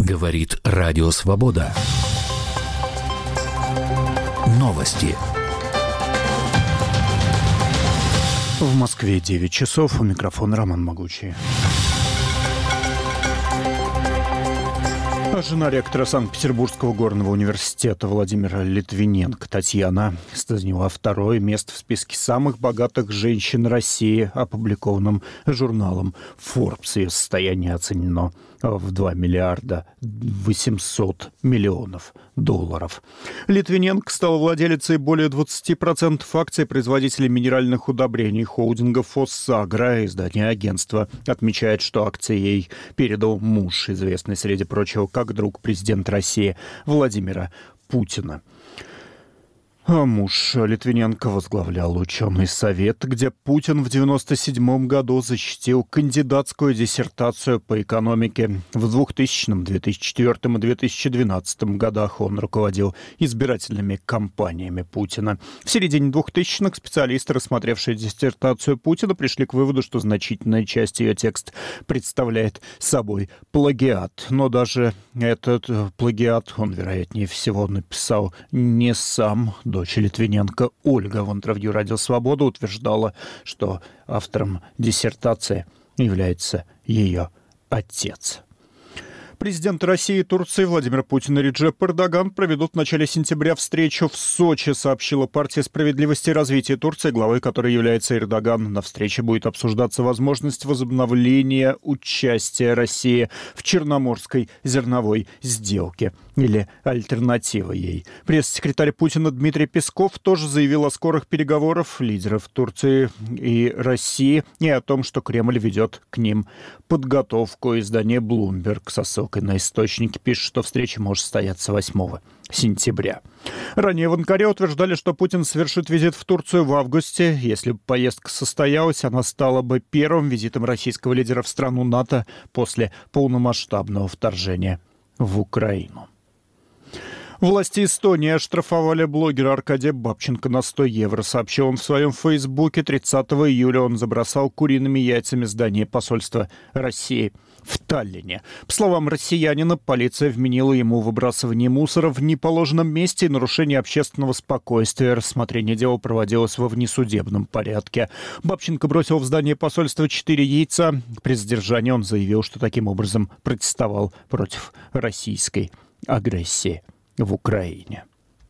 Говорит Радио Свобода. Новости. В Москве 9 часов. У микрофона Роман Могучий. Жена ректора Санкт-Петербургского горного университета Владимира Литвиненко Татьяна заняла второе место в списке самых богатых женщин России, опубликованном журналом Forbes. Ее состояние оценено в 2 миллиарда 800 миллионов долларов. Литвиненко стала владелицей более 20% акций производителей минеральных удобрений холдинга «Фоссагро». Издание агентства отмечает, что акции ей передал муж, известный, среди прочего, как друг президента России Владимира Путина. А муж Литвиненко возглавлял ученый совет, где Путин в 1997 году защитил кандидатскую диссертацию по экономике. В 2000, 2004 и 2012 годах он руководил избирательными кампаниями Путина. В середине 2000-х специалисты, рассмотревшие диссертацию Путина, пришли к выводу, что значительная часть ее текста представляет собой плагиат. Но даже этот плагиат он, вероятнее всего, написал не сам. Дочь Литвиненко Ольга в интервью «Радио Свобода» утверждала, что автором диссертации является ее отец. Президенты России и Турции Владимир Путин и Реджеп Эрдоган проведут в начале сентября встречу в Сочи, сообщила партия «Справедливости и развития Турции», главой которой является Эрдоган. На встрече будет обсуждаться возможность возобновления участия России в Черноморской зерновой сделке или альтернатива ей. Пресс-секретарь Путина Дмитрий Песков тоже заявил о скорых переговорах лидеров Турции и России и о том, что Кремль ведет к ним подготовку. Издание Bloomberg со ссылкой на источники пишет, что встреча может состояться 8 сентября. Ранее в Анкаре утверждали, что Путин совершит визит в Турцию в августе. Если бы поездка состоялась, она стала бы первым визитом российского лидера в страну НАТО после полномасштабного вторжения в Украину. Власти Эстонии оштрафовали блогера Аркадия Бабченко на 100 евро. Сообщил он в своем фейсбуке. 30 июля он забросал куриными яйцами здание посольства России в Таллине. По словам россиянина, полиция вменила ему выбрасывание мусора в неположенном месте и нарушение общественного спокойствия. Рассмотрение дела проводилось во внесудебном порядке. Бабченко бросил в здание посольства 4 яйца. При задержании он заявил, что таким образом протестовал против российской агрессии в Украине.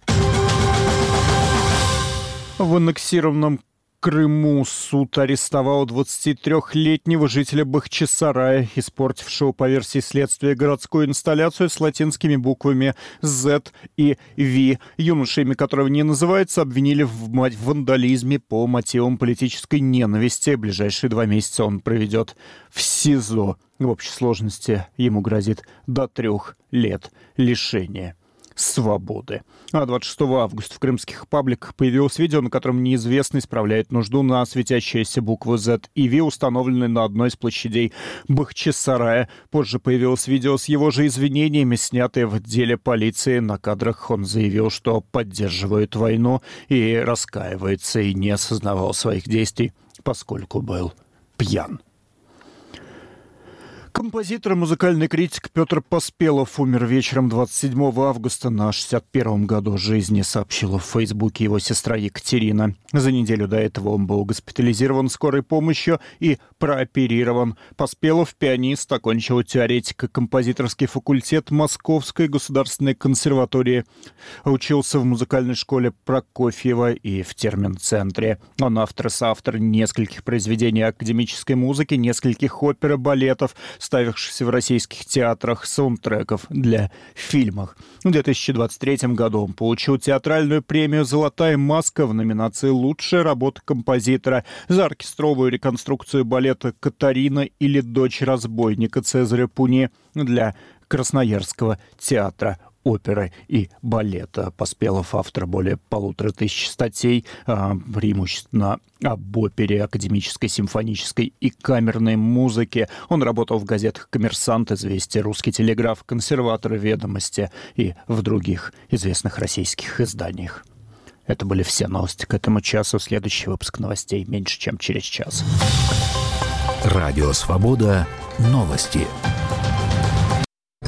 В аннексированном Крыму суд арестовал 23-летнего жителя Бахчисарая, испортившего, по версии следствия, городскую инсталляцию с латинскими буквами Z и V. Юноша, имя которого не называется, обвинили в вандализме по мотивам политической ненависти. Ближайшие 2 месяца он проведет в СИЗО. В общей сложности ему грозит до 3 лет лишения свободы. А 26 августа в крымских пабликах появилось видео, на котором неизвестный справляет нужду на светящиеся буквы Z и V, установленные на одной из площадей Бахчисарая. Позже появилось видео с его же извинениями, снятое в отделе полиции. На кадрах он заявил, что поддерживает войну и раскаивается, и не осознавал своих действий, поскольку был пьян. Композитор и музыкальный критик Петр Поспелов умер вечером 27 августа на 61-м году жизни, сообщила в Фейсбуке его сестра Екатерина. За неделю до этого он был госпитализирован скорой помощью и прооперирован. Поспелов, пианист, окончил теоретико-композиторский факультет Московской государственной консерватории. Учился в музыкальной школе Прокофьева и в Термин-центре. Он автор и соавтор нескольких произведений академической музыки, нескольких опер и балетов, ставившихся в российских театрах, саундтреков для фильмов. В 2023 году он получил театральную премию «Золотая маска» в номинации «Лучшая работа композитора» за оркестровую реконструкцию балета «Катарина» или «Дочь разбойника» Цезаря Пуни для Красноярского театра оперы и балета. Поспелов автор более 1500 статей, преимущественно об опере, академической, симфонической и камерной музыке. Он работал в газетах «Коммерсант», «Известия», «Русский телеграф», «Консерваторы», «Ведомости» и в других известных российских изданиях. Это были все новости к этому часу. Следующий выпуск новостей меньше, чем через час. Радио «Свобода». Новости.